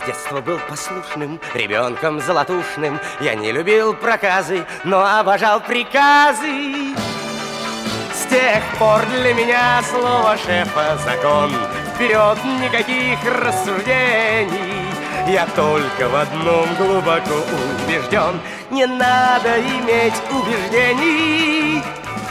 детства был послушным, ребенком золотушным. Я не любил проказы, но обожал приказы. С тех пор для меня слово шефа закон. Вперед, никаких рассуждений. Я только в одном глубоко убежден: не надо иметь убеждений.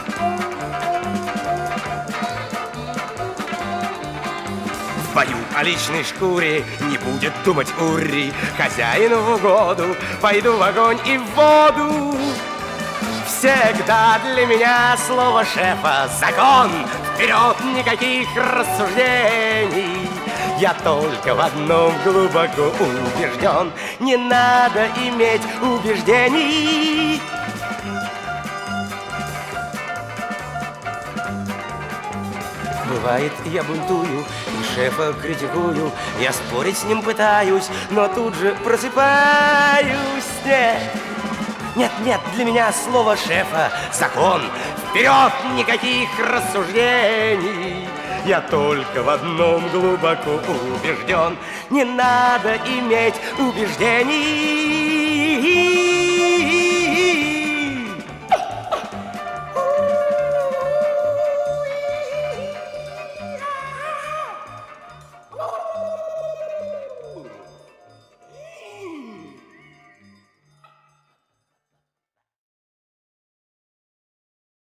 В бою о личной шкуре не будет думать Ури. Хозяину в угоду пойду в огонь и в воду. Всегда для меня слово шефа закон. Вперед, никаких рассуждений. Я только в одном глубоко убежден: не надо иметь убеждений. Бывает, я бунтую и шефа критикую. Я спорить с ним пытаюсь, но тут же просыпаюсь. Нет, нет, для меня слово шефа закон. Вперед, никаких рассуждений. Я только в одном глубоко убежден: не надо иметь убеждений.